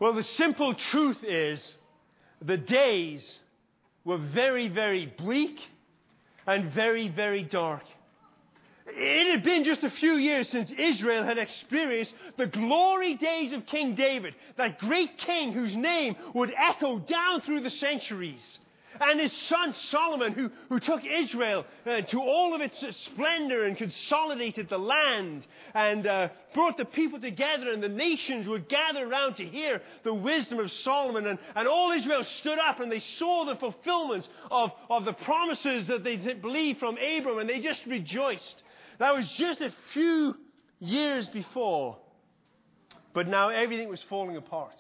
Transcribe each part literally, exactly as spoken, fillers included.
Well, the simple truth is the days were very, very bleak and very, very dark. It had been just a few years since Israel had experienced the glory days of King David, that great king whose name would echo down through the centuries. And his son Solomon, who, who took Israel uh, to all of its splendor and consolidated the land and uh, brought the people together, and the nations would gather around to hear the wisdom of Solomon. And, and all Israel stood up and they saw the fulfillment of, of the promises that they believed from Abram, and they just rejoiced. That was just a few years before. But now everything was falling apart.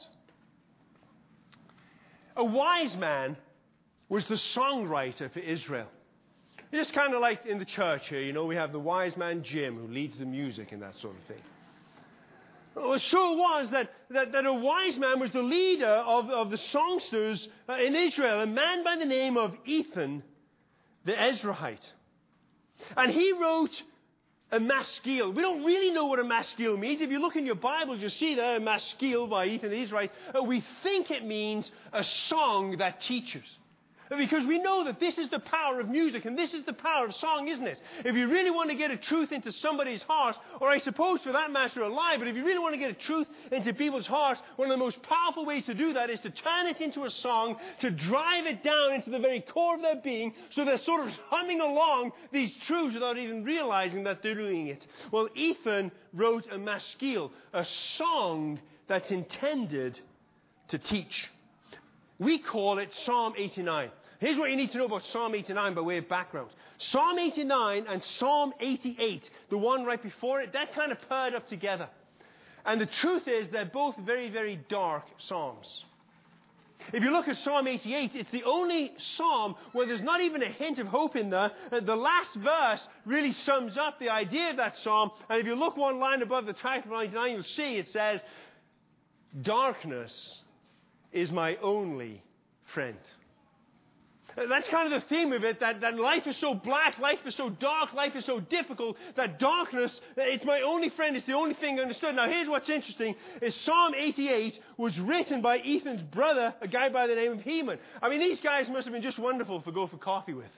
A wise man was the songwriter for Israel. It's kind of like in the church here, you know, we have the wise man Jim who leads the music and that sort of thing. Well, so it was that, that, that a wise man was the leader of, of the songsters uh, in Israel, a man by the name of Ethan the Ezrahite. And he wrote a maskil. We don't really know what a maskil means. If you look in your Bibles, you'll see there a maskil by Ethan the Ezrahite. Uh, we think it means a song that teaches. Because we know that this is the power of music and this is the power of song, isn't it? If you really want to get a truth into somebody's heart, or I suppose for that matter a lie, but if you really want to get a truth into people's hearts, one of the most powerful ways to do that is to turn it into a song, to drive it down into the very core of their being, so they're sort of humming along these truths without even realizing that they're doing it. Well, Ethan wrote a maskil, a song that's intended to teach. We call it Psalm eighty-nine. Here's what you need to know about Psalm eighty-nine by way of background. Psalm eighty-nine and Psalm eighty-eight, the one right before it, they're kind of paired up together. And the truth is they're both very, very dark psalms. If you look at Psalm eighty-eight, it's the only psalm where there's not even a hint of hope in there. The last verse really sums up the idea of that psalm. And if you look one line above the title of eighty-nine, you'll see it says, "Darkness is my only friend." That's kind of the theme of it, that, that life is so black, life is so dark, life is so difficult, that darkness, it's my only friend, it's the only thing I understood. Now here's what's interesting, is Psalm eighty-eight was written by Ethan's brother, a guy by the name of Heman. I mean, these guys must have been just wonderful to go for coffee with.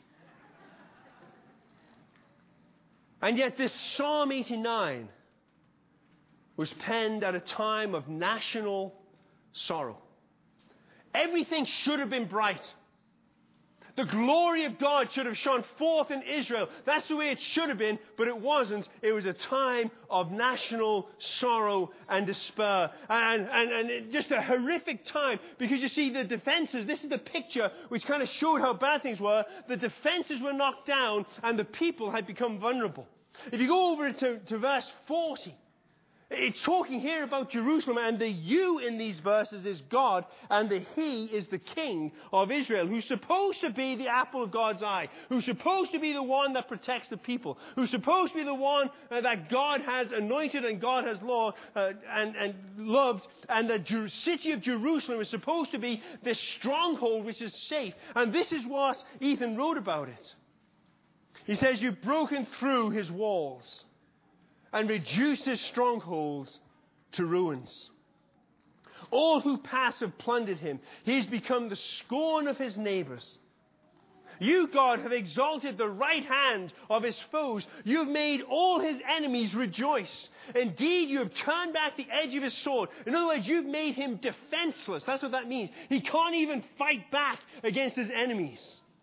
And yet this Psalm eighty-nine was penned at a time of national sorrow. Everything should have been bright. The glory of God should have shone forth in Israel. That's the way it should have been, but it wasn't. It was a time of national sorrow and despair. And, and, and just a horrific time, because you see the defenses, this is the picture which kind of showed how bad things were. The defenses were knocked down and the people had become vulnerable. If you go over to, to verse forty, it's talking here about Jerusalem, and the you in these verses is God, and the he is the king of Israel, who's supposed to be the apple of God's eye, who's supposed to be the one that protects the people, who's supposed to be the one uh, that God has anointed and God has loved, uh, and, and loved, and the Jer- city of Jerusalem is supposed to be this stronghold which is safe. And this is what Ethan wrote about it. He says, "You've broken through his walls and reduced his strongholds to ruins. All who pass have plundered him. He's become the scorn of his neighbors. You, God, have exalted the right hand of his foes. You have made all his enemies rejoice. Indeed, you have turned back the edge of his sword." In other words, you've made him defenseless. That's what that means. He can't even fight back against his enemies.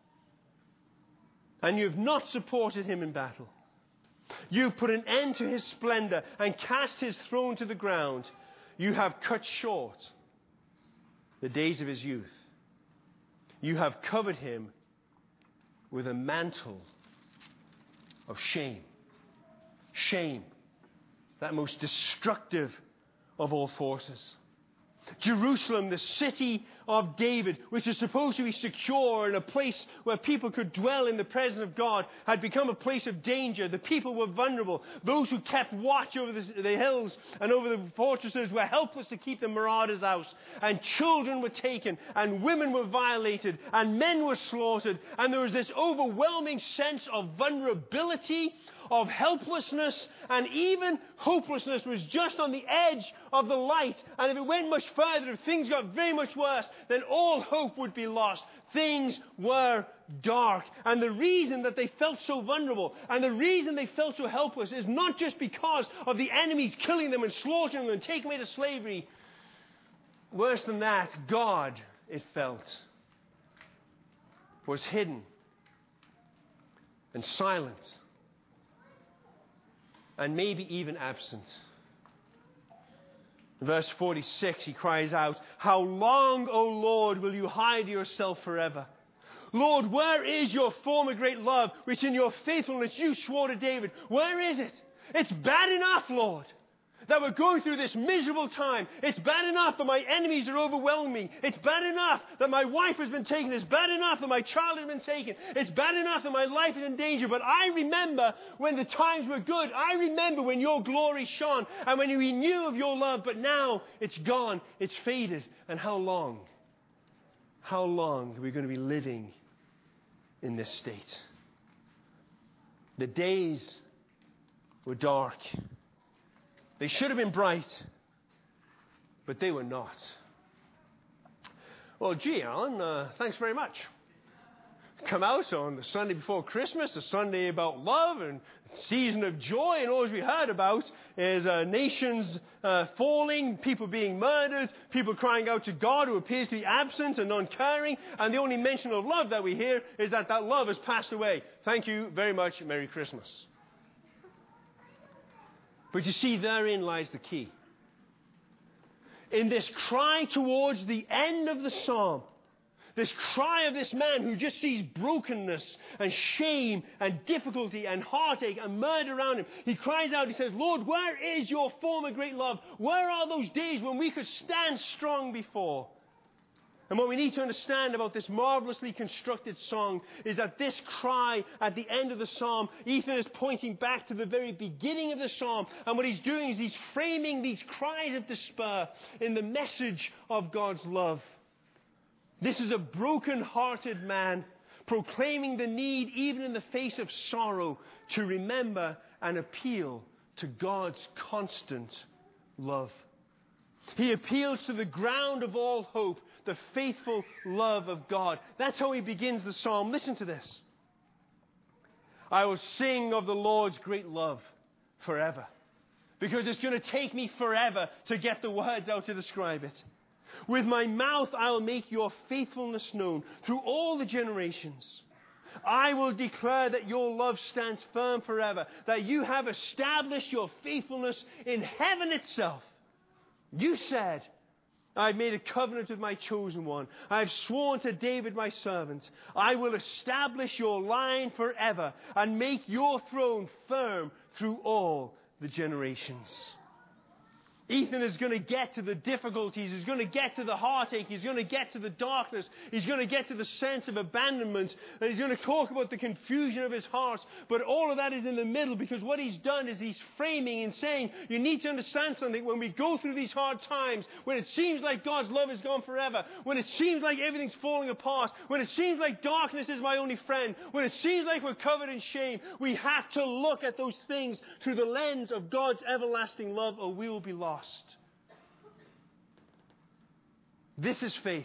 And you have not supported him in battle. You've put an end to his splendor and cast his throne to the ground. You have cut short the days of his youth. You have covered him with a mantle of shame. Shame, that most destructive of all forces. Jerusalem, the city of David, which is supposed to be secure and a place where people could dwell in the presence of God, had become a place of danger. The people were vulnerable. Those who kept watch over the, the hills and over the fortresses were helpless to keep the marauders out. And children were taken, and women were violated, and men were slaughtered. And there was this overwhelming sense of vulnerability, of helplessness and even hopelessness was just on the edge of the light. And if it went much further, if things got very much worse, then all hope would be lost. Things were dark. And the reason that they felt so vulnerable and the reason they felt so helpless is not just because of the enemies killing them and slaughtering them and taking them into slavery. Worse than that, God, it felt, was hidden and silent and maybe even absent. In verse forty-six, he cries out, "How long, O Lord, will you hide yourself forever? Lord, where is your former great love, which in your faithfulness you swore to David? Where is it? It's bad enough, Lord, that we're going through this miserable time. It's bad enough that my enemies are overwhelming me. It's bad enough that my wife has been taken. It's bad enough that my child has been taken. It's bad enough that my life is in danger. But I remember when the times were good. I remember when your glory shone and when we knew of your love. But now it's gone. It's faded. And how long? How long are we going to be living in this state?" The days were dark. They should have been bright, but they were not. Well, gee, Alan, uh, thanks very much. Come out on the Sunday before Christmas, a Sunday about love and season of joy, and all we heard about is uh, nations uh, falling, people being murdered, people crying out to God who appears to be absent and non-caring, and the only mention of love that we hear is that that love has passed away. Thank you very much. Merry Christmas. But you see, therein lies the key. In this cry towards the end of the psalm, this cry of this man who just sees brokenness and shame and difficulty and heartache and murder around him, he cries out, he says, "Lord, where is your former great love? Where are those days when we could stand strong before?" And what we need to understand about this marvelously constructed song is that this cry at the end of the psalm, Ethan is pointing back to the very beginning of the psalm. And what he's doing is he's framing these cries of despair in the message of God's love. This is a broken-hearted man proclaiming the need, even in the face of sorrow, to remember and appeal to God's constant love. He appeals to the ground of all hope, the faithful love of God. That's how he begins the psalm. Listen to this. "I will sing of the Lord's great love forever." Because it's going to take me forever to get the words out to describe it. "With my mouth I will make your faithfulness known through all the generations. I will declare that your love stands firm forever, that you have established your faithfulness in heaven itself. You said, I have made a covenant with my chosen one. I have sworn to David my servant. I will establish your line forever and make your throne firm through all the generations." Ethan is going to get to the difficulties. He's going to get to the heartache. He's going to get to the darkness. He's going to get to the sense of abandonment. And he's going to talk about the confusion of his heart. But all of that is in the middle, because what he's done is he's framing and saying, you need to understand something. When we go through these hard times, when it seems like God's love is gone forever, when it seems like everything's falling apart, when it seems like darkness is my only friend, when it seems like we're covered in shame, we have to look at those things through the lens of God's everlasting love, or we will be lost. This is faith.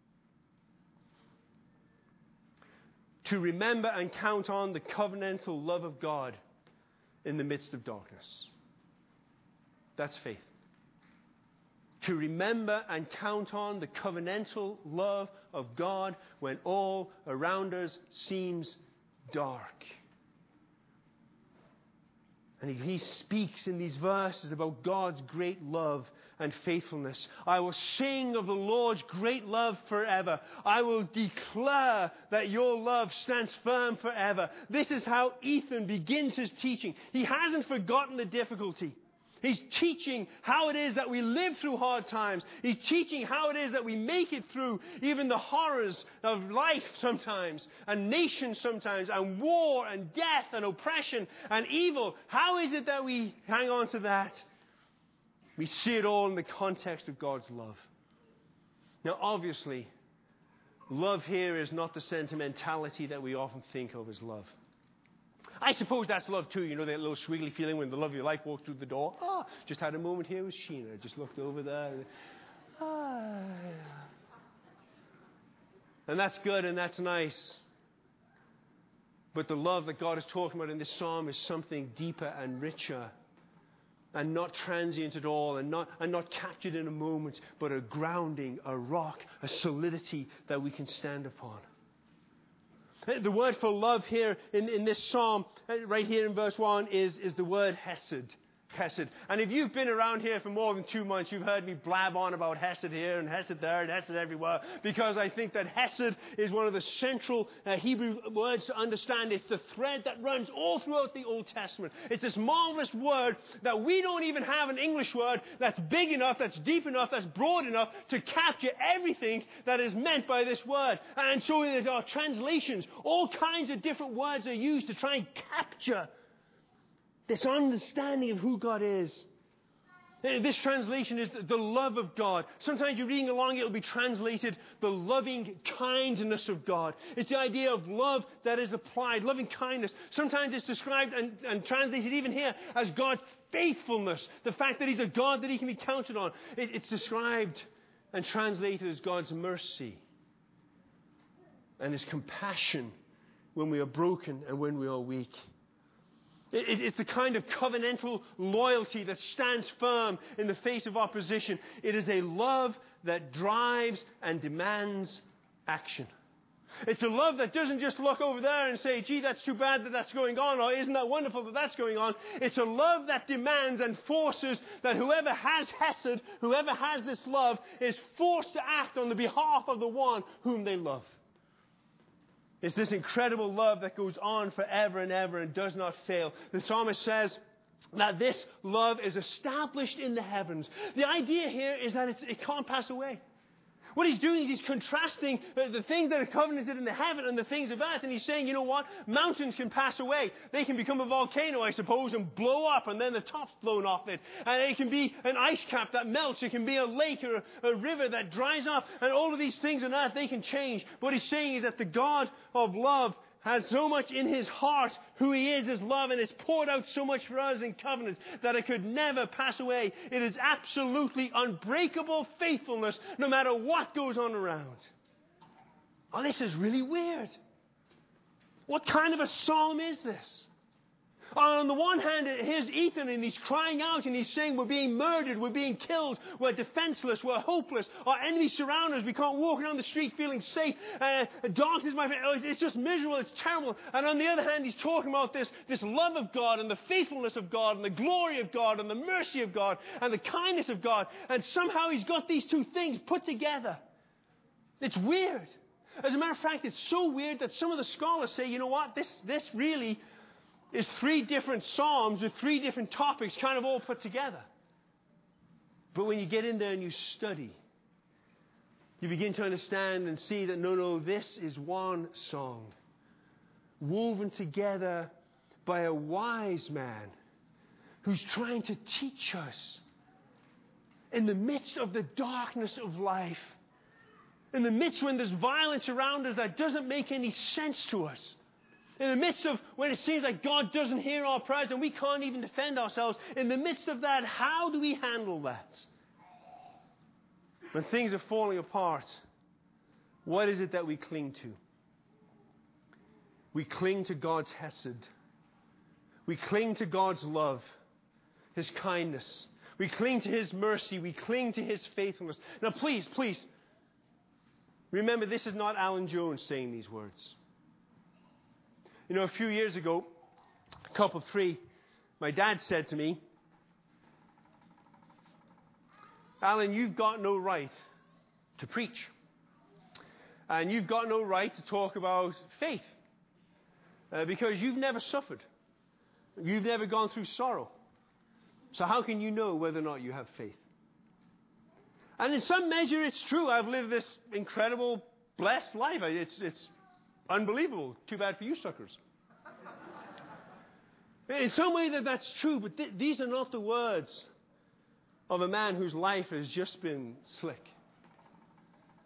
To remember and count on the covenantal love of God in the midst of darkness. That's faith. To remember and count on the covenantal love of God when all around us seems dark. And he speaks in these verses about God's great love and faithfulness. I will sing of the Lord's great love forever. I will declare that your love stands firm forever. This is how Ethan begins his teaching. He hasn't forgotten the difficulty. He's teaching how it is that we live through hard times. He's teaching how it is that we make it through even the horrors of life sometimes, and nations sometimes, and war and death and oppression and evil. How is it that we hang on to that? We see it all in the context of God's love. Now, obviously, love here is not the sentimentality that we often think of as love. I suppose that's love too. You know, that little squiggly feeling when the love of your life walks through the door. Ah, just had a moment here with Sheena. Just looked over there. Ah. And that's good and that's nice. But the love that God is talking about in this psalm is something deeper and richer. And not transient at all, and not, and not captured in a moment, but a grounding, a rock, a solidity that we can stand upon. The word for love here in, in this psalm, right here in verse one, is, is the word hesed. Hesed. And if you've been around here for more than two months, you've heard me blab on about hesed here and hesed there and hesed everywhere, because I think that hesed is one of the central uh, Hebrew words to understand. It's the thread that runs all throughout the Old Testament. It's this marvelous word that we don't even have an English word that's big enough, that's deep enough, that's broad enough to capture everything that is meant by this word. And so there are translations. All kinds of different words are used to try and capture this understanding of who God is. This translation is the love of God. Sometimes you're reading along, it will be translated the loving kindness of God. It's the idea of love that is applied, loving kindness. Sometimes it's described and, and translated even here as God's faithfulness. The fact that He's a God that He can be counted on. It, it's described and translated as God's mercy and His compassion when we are broken and when we are weak. It's the kind of covenantal loyalty that stands firm in the face of opposition. It is a love that drives and demands action. It's a love that doesn't just look over there and say, gee, that's too bad that that's going on, or isn't that wonderful that that's going on. It's a love that demands and forces that whoever has hesed, whoever has this love, is forced to act on the behalf of the one whom they love. It's this incredible love that goes on forever and ever and does not fail. The psalmist says that this love is established in the heavens. The idea here is that it's, it can't pass away. What he's doing is he's contrasting the things that are covenanted in the heaven and the things of earth. And he's saying, you know what? Mountains can pass away. They can become a volcano, I suppose, and blow up, and then the top's blown off it. And it can be an ice cap that melts. It can be a lake or a, a river that dries up. And all of these things on earth, they can change. What he's saying is that the God of love has so much in His heart who He is as love, and has poured out so much for us in covenants that it could never pass away. It is absolutely unbreakable faithfulness no matter what goes on around. Oh, this is really weird. What kind of a psalm is this? On the one hand, here's Ethan, and he's crying out, and he's saying, we're being murdered, we're being killed, we're defenseless, we're hopeless, our enemies surround us, we can't walk around the street feeling safe, uh, darkness, my friend, it's just miserable, it's terrible. And on the other hand, he's talking about this, this love of God, and the faithfulness of God, and the glory of God, and the mercy of God, and the kindness of God, and somehow he's got these two things put together. It's weird. As a matter of fact, it's so weird that some of the scholars say, you know what, this, this really is three different psalms with three different topics kind of all put together. But when you get in there and you study, you begin to understand and see that no, no, this is one song woven together by a wise man who's trying to teach us in the midst of the darkness of life, in the midst when there's violence around us that doesn't make any sense to us, in the midst of when it seems like God doesn't hear our prayers and we can't even defend ourselves, in the midst of that, how do we handle that? When things are falling apart, what is it that we cling to? We cling to God's hesed. We cling to God's love, His kindness. We cling to His mercy. We cling to His faithfulness. Now please, please, remember this is not Alan Jones saying these words. You know, a few years ago, couple three, my dad said to me, Alan, you've got no right to preach. And you've got no right to talk about faith. Uh, because you've never suffered. You've never gone through sorrow. So how can you know whether or not you have faith? And in some measure, it's true. I've lived this incredible, blessed life. It's, it's unbelievable. Too bad for you suckers. In some way that that's true, but th- these are not the words of a man whose life has just been slick.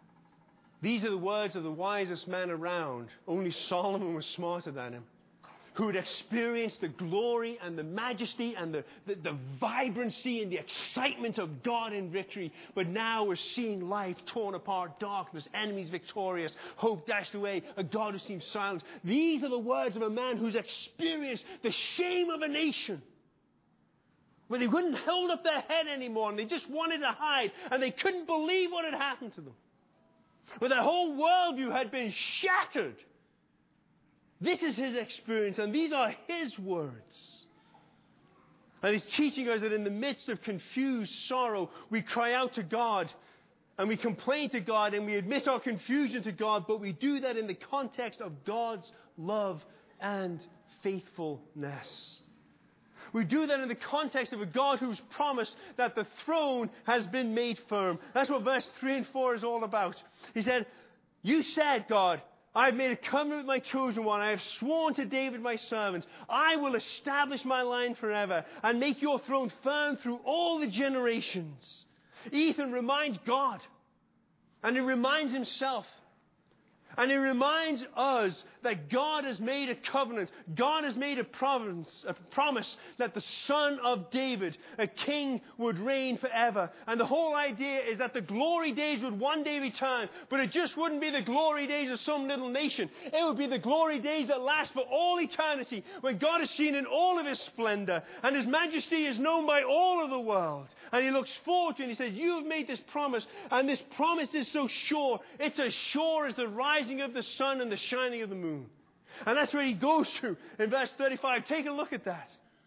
These are the words of the wisest man around. Only Solomon was smarter than him. who had experienced the glory and the majesty and the, the, the vibrancy and the excitement of God in victory, but now we're seeing life torn apart, darkness, enemies victorious, hope dashed away, a God who seems silent. These are the words of a man who's experienced the shame of a nation, where they wouldn't hold up their head anymore and they just wanted to hide and they couldn't believe what had happened to them, where their whole worldview had been shattered. This is his experience, and these are his words. And he's teaching us that in the midst of confused sorrow, we cry out to God, and we complain to God, and we admit our confusion to God, but we do that in the context of God's love and faithfulness. We do that in the context of a God who's promised that the throne has been made firm. That's what verse three and four is all about. He said, you said, God, I have made a covenant with my chosen one. I have sworn to David my servant. I will establish my line forever and make your throne firm through all the generations. Ethan reminds God, and he reminds himself, and he reminds us that God has made a covenant. God has made a promise, a promise that the son of David, a king, would reign forever. And the whole idea is that the glory days would one day return, but it just wouldn't be the glory days of some little nation. It would be the glory days that last for all eternity, when God is seen in all of his splendor, and his majesty is known by all of the world. And he looks forward to it, and he says, you have made this promise, and this promise is so sure. It's as sure as the rising of the sun and the shining of the moon. And that's where he goes to in verse thirty-five. Take a look at that.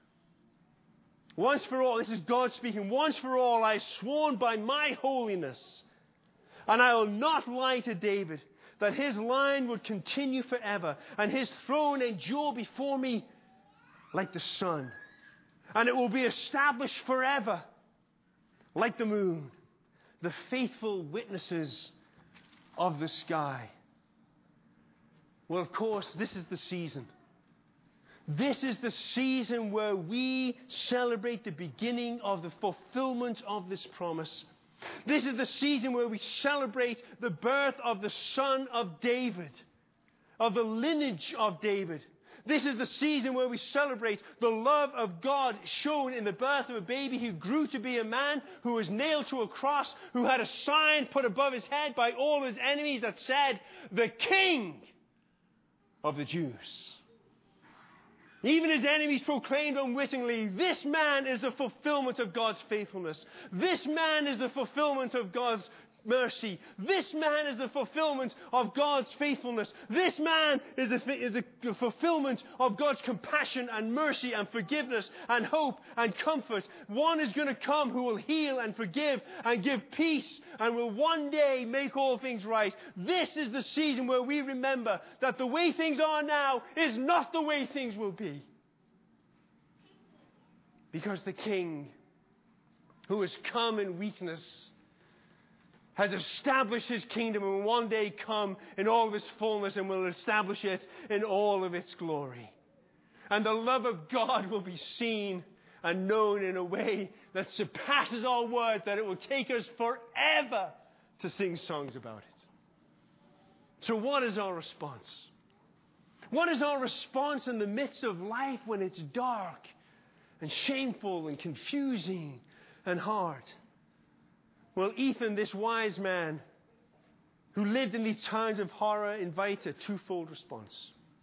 Once for all, this is God speaking, once for all I have sworn by my holiness, and I will not lie to David, that his line would continue forever, and his throne endure before me like the sun. And it will be established forever like the moon, the faithful witnesses of the sky. Well, of course, this is the season. This is the season where we celebrate the beginning of the fulfillment of this promise. This is the season where we celebrate the birth of the son of David, of the lineage of David. This is the season where we celebrate the love of God shown in the birth of a baby who grew to be a man, who was nailed to a cross, who had a sign put above his head by all his enemies that said, the King of the Jews. Even his enemies proclaimed unwittingly, this man is the fulfillment of God's faithfulness. This man is the fulfillment of God's mercy. This man is the fulfillment of God's faithfulness. This man is the, is the fulfillment of God's compassion and mercy and forgiveness and hope and comfort. One is going to come who will heal and forgive and give peace and will one day make all things right. This is the season where we remember that the way things are now is not the way things will be. Because the King who has come in weakness has established his kingdom and will one day come in all of its fullness and will establish it in all of its glory. And the love of God will be seen and known in a way that surpasses all words, that it will take us forever to sing songs about it. So what is our response? What is our response in the midst of life when it's dark and shameful and confusing and hard? Well, Ethan, this wise man who lived in these times of horror, invites a twofold response.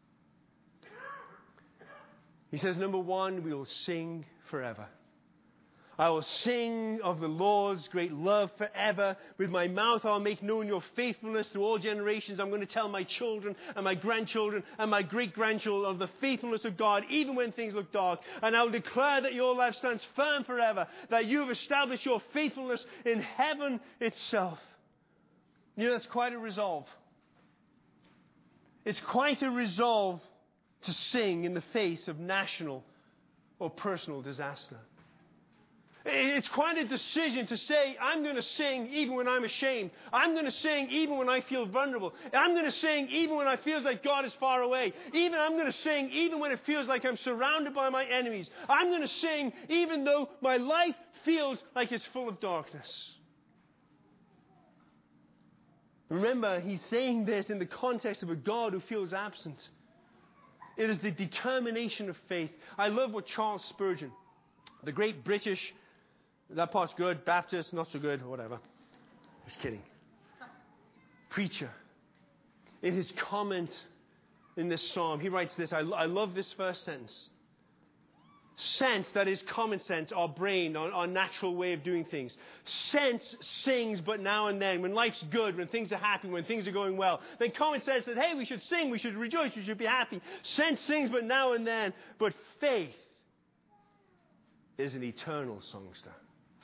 He says, number one, we will sing forever. I will sing of the Lord's great love forever. With my mouth I'll make known your faithfulness to all generations. I'm going to tell my children and my grandchildren and my great-grandchildren of the faithfulness of God, even when things look dark. And I'll declare that your love stands firm forever, that you have established your faithfulness in heaven itself. You know, that's quite a resolve. It's quite a resolve to sing in the face of national or personal disaster. It's quite a decision to say, I'm going to sing even when I'm ashamed. I'm going to sing even when I feel vulnerable. I'm going to sing even when I feel like God is far away. Even I'm going to sing even when it feels like I'm surrounded by my enemies. I'm going to sing even though my life feels like it's full of darkness. Remember, he's saying this in the context of a God who feels absent. It is the determination of faith. I love what Charles Spurgeon, the great British, that part's good, Baptist, not so good, whatever. Just kidding. Preacher. In his comment in this psalm, he writes this. I, I love this first sentence. Sense, that is common sense, our brain, our, our natural way of doing things. Sense sings but now and then, when life's good, when things are happy, when things are going well. Then common sense says, hey, we should sing, we should rejoice, we should be happy. Sense sings but now and then. But faith is an eternal songster.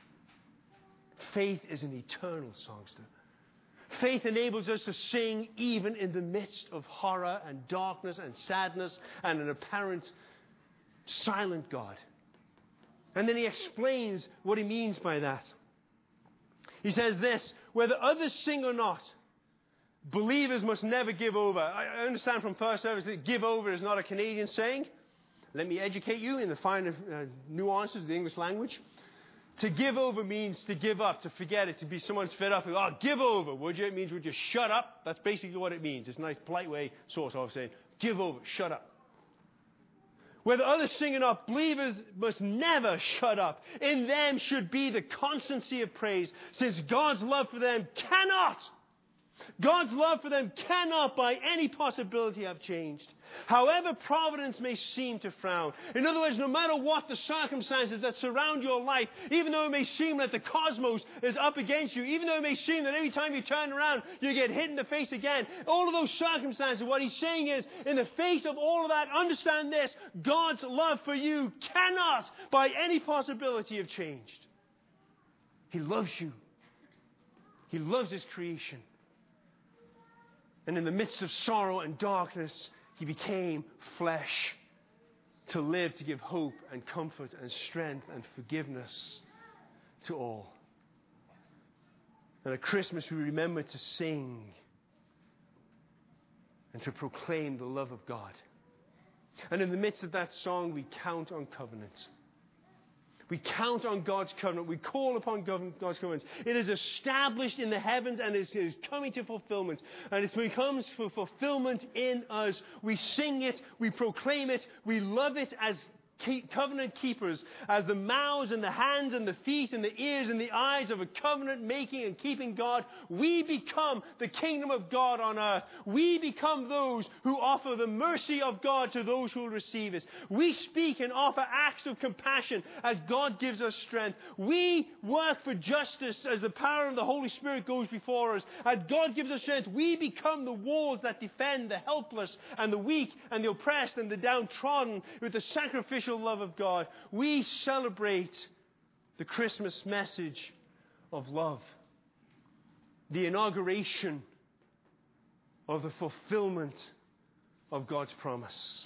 Faith is an eternal songster. Faith enables us to sing even in the midst of horror and darkness and sadness and an apparent silent God. And then he explains what he means by that. He says this, whether others sing or not, believers must never give over. I understand from first service that give over is not a Canadian saying. Let me educate you in the finer uh, nuances of the English language. To give over means to give up, to forget it, to be someone's fed up. Oh, give over, would you? It means would you shut up? That's basically what it means. It's a nice, polite way, sort of, saying, give over, shut up. Whether others sing or not, believers must never shut up. In them should be the constancy of praise, since God's love for them cannot, God's love for them cannot by any possibility have changed. However providence may seem to frown. In other words, no matter what the circumstances that surround your life, even though it may seem that the cosmos is up against you, even though it may seem that every time you turn around, you get hit in the face again, all of those circumstances, what he's saying is, in the face of all of that, understand this, God's love for you cannot by any possibility have changed. He loves you. He loves his creation. And in the midst of sorrow and darkness, he became flesh to live, to give hope and comfort and strength and forgiveness to all. And at Christmas, we remember to sing and to proclaim the love of God. And in the midst of that song, we count on covenant. We count on God's covenant. We call upon God's covenant. It is established in the heavens and it is coming to fulfillment. And it becomes for fulfillment in us. We sing it. We proclaim it. We love it as covenant keepers, as the mouths and the hands and the feet and the ears and the eyes of a covenant making and keeping God. We become the kingdom of God on earth. We become those who offer the mercy of God to those who will receive it. We speak and offer acts of compassion as God gives us strength. We work for justice as the power of the Holy Spirit goes before us. As God gives us strength, we become the walls that defend the helpless and the weak and the oppressed and the downtrodden with the sacrificial love of God. We celebrate the Christmas message of love, the inauguration of the fulfillment of God's promise.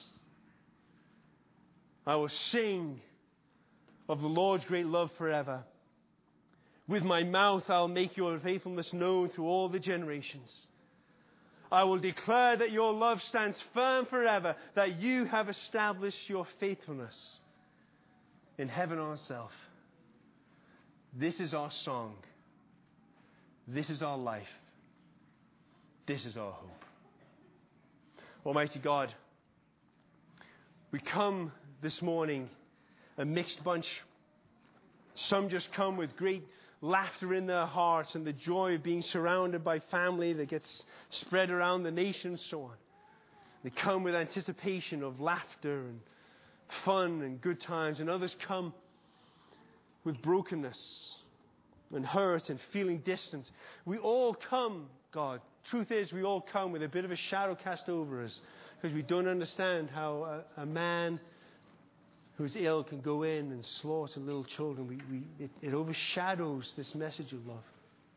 I will sing of the Lord's great love forever. With my mouth I'll make your faithfulness known through all the generations. I will declare that your love stands firm forever, that you have established your faithfulness in heaven itself. This is our song. This is our life. This is our hope. Almighty God, we come this morning a mixed bunch. Some just come with great laughter in their hearts and the joy of being surrounded by family that gets spread around the nation and so on. They come with anticipation of laughter and fun and good times, and others come with brokenness and hurt and feeling distant. We all come, God. Truth is, we all come with a bit of a shadow cast over us because we don't understand how a, a man who's ill can go in and slaughter little children. We, we, it, it overshadows this message of love.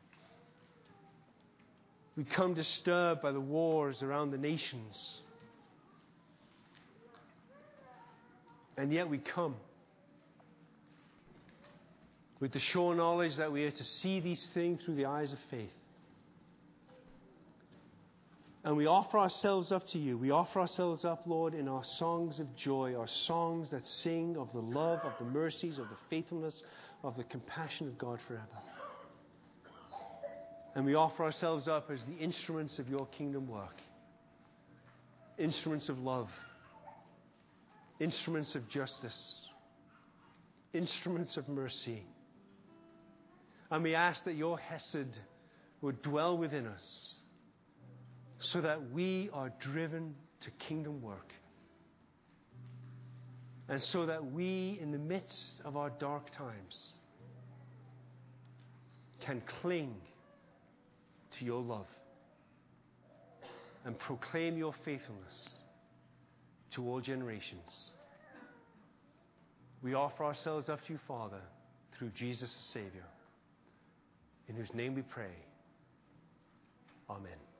We come disturbed by the wars around the nations. And yet we come with the sure knowledge that we are to see these things through the eyes of faith. And we offer ourselves up to you. We offer ourselves up, Lord, in our songs of joy, our songs that sing of the love, of the mercies, of the faithfulness, of the compassion of God forever. And we offer ourselves up as the instruments of your kingdom work. Instruments of love. instruments of justice, instruments of mercy. And we ask that your Hesed would dwell within us so that we are driven to kingdom work. And so that we, in the midst of our dark times, can cling to your love and proclaim your faithfulness to all generations. We offer ourselves up to you, Father, through Jesus the Savior, in whose name we pray. Amen.